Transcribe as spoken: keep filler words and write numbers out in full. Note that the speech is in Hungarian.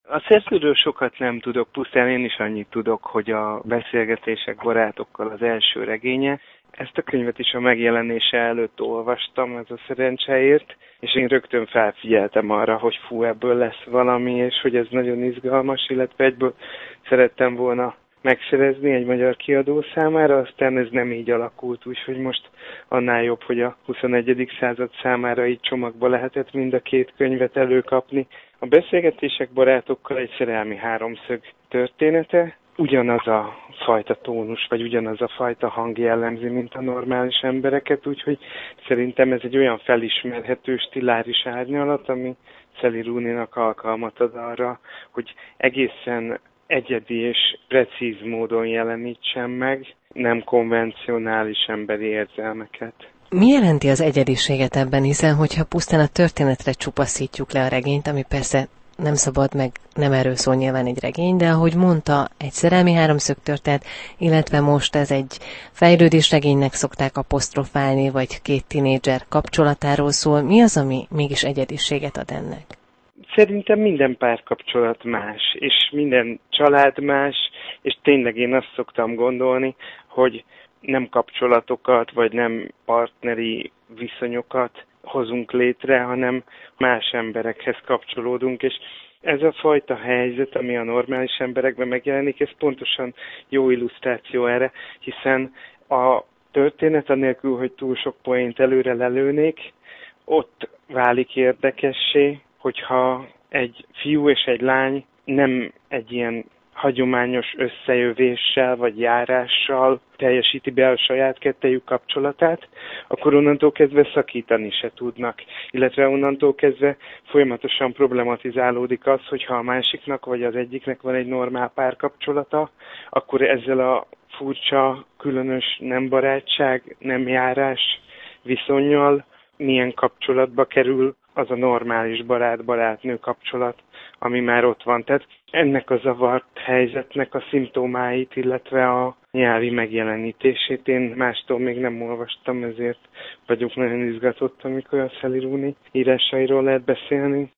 A szerzőről sokat nem tudok, pusztán én is annyit tudok, hogy a Beszélgetések barátokkal az első regénye. Ezt a könyvet is a megjelenése előtt olvastam, ez a szerencseért, és én rögtön felfigyeltem arra, hogy fú, ebből lesz valami, és hogy ez nagyon izgalmas, illetve egyből szerettem volna megszerezni egy magyar kiadó számára, aztán ez nem így alakult, úgyhogy most annál jobb, hogy a huszonegyedik század számára így csomagba lehetett mind a két könyvet előkapni. A Beszélgetések barátokkal egy szerelmi háromszög története, ugyanaz a fajta tónus, vagy ugyanaz a fajta hang jellemzi, mint a normális embereket, úgyhogy szerintem ez egy olyan felismerhető stiláris árnyalat, ami Sally Rooney-nak alkalmat ad arra, hogy egészen egyedi és precíz módon jelenítsen meg, nem konvencionális emberi érzelmeket. Mi jelenti az egyediséget ebben, hiszen hogyha pusztán a történetre csupaszítjuk le a regényt, ami persze nem szabad, meg nem erről szól nyilván egy regény, de ahogy mondta, egy szerelmi háromszög történet, illetve most ez egy fejlődésregénynek szokták apostrofálni, vagy két tinédzser kapcsolatáról szól. Mi az, ami mégis egyediséget ad ennek? Szerintem minden párkapcsolat más, és minden család más, és tényleg én azt szoktam gondolni, hogy nem kapcsolatokat, vagy nem partneri viszonyokat hozunk létre, hanem más emberekhez kapcsolódunk, és ez a fajta helyzet, ami a normális emberekben megjelenik, ez pontosan jó illusztráció erre, hiszen a történet anélkül, hogy túl sok poént előre lelőnék, ott válik érdekessé, hogyha egy fiú és egy lány nem egy ilyen hagyományos összejövéssel vagy járással teljesíti be a saját kettejük kapcsolatát, akkor onnantól kezdve szakítani se tudnak. Illetve onnantól kezdve folyamatosan problematizálódik az, hogyha a másiknak vagy az egyiknek van egy normál párkapcsolata, akkor ezzel a furcsa, különös nem barátság, nem járás viszonnyal milyen kapcsolatba kerül az a normális barát-barátnő kapcsolat, ami már ott van. Tehát ennek a zavart helyzetnek a szimptomáit, illetve a nyelvi megjelenítését én mástól még nem olvastam, ezért vagyok nagyon izgatott, amikor a Sally Rooney írásairól lehet beszélni.